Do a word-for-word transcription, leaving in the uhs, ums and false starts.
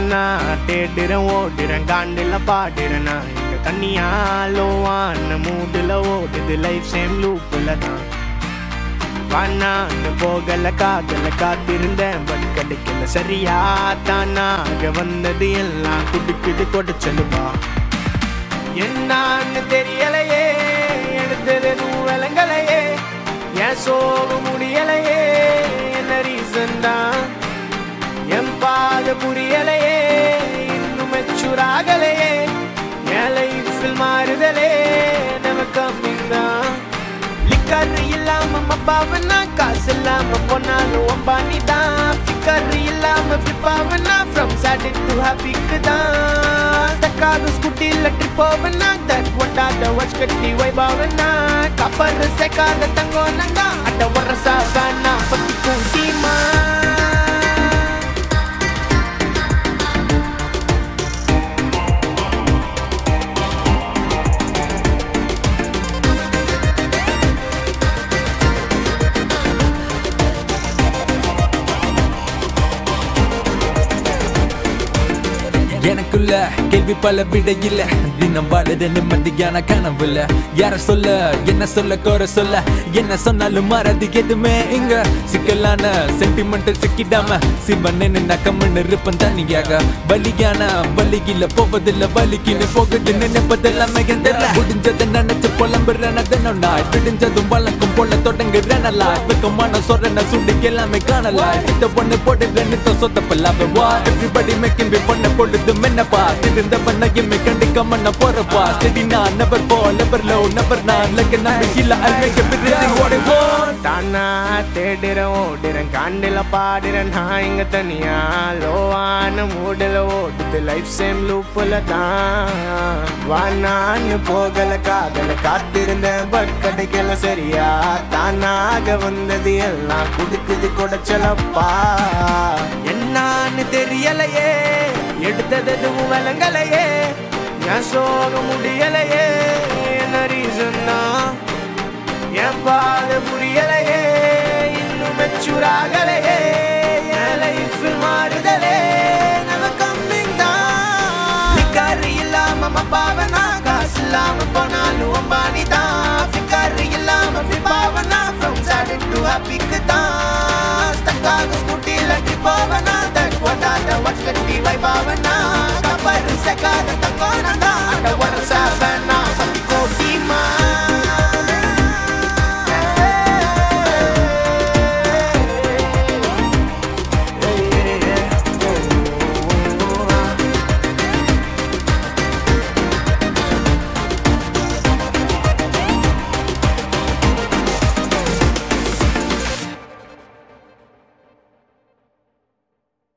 தானா தேடுறேன் ஓடுறேன் காண்டில பாடுறேன் நான் எங்க தண்ணியாலோவான மூடுல ஓடுது லைஃப் சேம் லூப்புல தான் வானான்னு போகல காதல காத்திருந்தேன் பட் கிடைக்கல சரியா தானாக வந்தது எல்லாம் குடுக்குது கொடைச்சலுப்பா என்னான்னு தெரியலையே எடுத்தது விளங்கலையே என் சோக முடியலையே என்ன ரீசன் தான் என் பாத புரியலையே இன்னும் மெச்சூராகலையே என் லைஃபில் மாறுதலே நம்ம கம்மிங் தான் லிக்கர் இல்லாம மப்பாவனா காசு இல்லாம போனாலும் ஒம்பானி தான் ஃபிக்கர் இல்லாம ஃபிளிப்பாவனா ஃப்ரம் சேட் டு ஹாப்பிக்கு தான் தக்காக ஸ்கூட்டில ட்ரிப் போவனா தட் ஒட்டாத வாட்ச் கட்டி வைபாவனா கப்பர் சேக்காத தங்கம் நங்கா அட்ட வரசா வேணா பத்திக்கும் டீமா எனக்குள்ள கேள்வி பல விட இல்ல தினம் வாழுது நிம்மதியான கனவுல யார சொல்ல என்ன சொல்ல கோர சொல்ல என்ன சொன்னாலும் மாறது எதுவுமே இங்க சிக்கலான சென்டிமெண்டல் சிக்கிடாம சிவன் நக்கம்னு இருப்பன் தனியாக பலியான பலியில போவதில்ல வலிக்கின்னு போகுது நினைப்பதெல்லாம் தெரியல முடிஞ்சதை நினைச்சு புலம்புறேன் அதனும் நாய் விடிஞ்சதும் வழக்கம் போல தொடங்குறேன் வெக்கமான சொல்றேன் சுண்டு எல்லாமே காணலாம் இந்த பொண்ணு போடுறேன் சொத்தப்பல்லாம வா எவ்ரிபடி மேக்கிங் பி பொண்ணு போடுது மென்னப்பா திருந்தவனையுமே கண்டிக்காம நான் போறப்பா சரி நான் never fall never low never நான் like நான் இல்ல I make everything what I want தானா தேடுறேன் ஓடுறேன் காண்டில பாடுறேன் நான் இங்க தனியா லோவான மூடுல ஓடுது லைஃப் சேம் லூப்புல தான் வானான்னு போகல காதல காத்திருந்தேன் பட் கிடைக்கல சரியா தானாக வந்தது எல்லாம் குடுக்குது கொடைச்சலப்பா என்னான்னு தெரியலையே எடுத்தது எதுவும் விளங்கலையே என் சோக முடியலையே என்ன ரீசன் தான் என் பாத புரியலையே இன்னும் மெச்சூராகலையே என் லைஃபில் மாறுதலே நம்ம கம்மிங் தான் ஃபிக்கர் இல்லாம மப்பாவனா காசு இல்லாம போனாலும் அம்பானி தான் ஃபிக்கர் இல்லாம ஃபிளிப்பாவனா ஃப்ரம் சேட் டு ஹாப்பிக்கு தான் ஸ்டக்காக ஸ்கூட்டில ட்ரிப் போவனா தட் ஒட்டாத வாட்ச் கட்டி வைபாவனா கப்பர் சேக்காத தங்கம் நங்கா அட வரசா வேணா